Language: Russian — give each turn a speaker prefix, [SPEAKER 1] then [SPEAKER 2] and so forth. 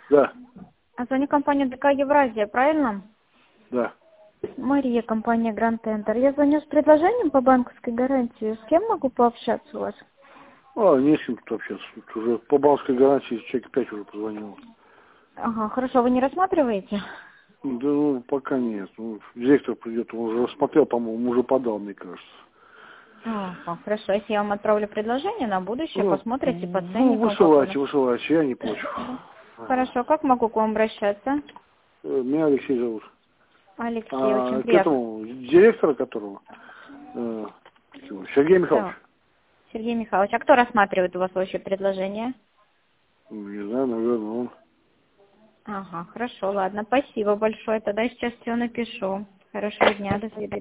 [SPEAKER 1] Да,
[SPEAKER 2] А звоню компанию ДК Евразия, правильно?
[SPEAKER 1] да.
[SPEAKER 2] Мария, компания Grand Tender. Я звоню с предложением по банковской гарантии. С кем могу пообщаться у вас?
[SPEAKER 1] Не с кем тут общаться. Тут уже по банковской гарантии человек 5 уже позвонил.
[SPEAKER 2] Ага, хорошо, вы не рассматриваете?
[SPEAKER 1] Да, пока нет. Директор придет, он уже рассмотрел, по-моему, уже подал, мне кажется.
[SPEAKER 2] Ага, хорошо, если я вам отправлю предложение на будущее, посмотрите по ценникам.
[SPEAKER 1] Высылайте, я не против.
[SPEAKER 2] Хорошо, как могу к вам обращаться?
[SPEAKER 1] Меня Алексей зовут.
[SPEAKER 2] Алексей, очень
[SPEAKER 1] К
[SPEAKER 2] приятно.
[SPEAKER 1] этому, директора которого? Сергей Михайлович.
[SPEAKER 2] Да. Сергей Михайлович, а кто рассматривает у вас вообще предложение?
[SPEAKER 1] Не знаю, наверное, он.
[SPEAKER 2] Ага, хорошо, ладно, спасибо большое. Тогда сейчас все напишу. Хорошего дня, до свидания.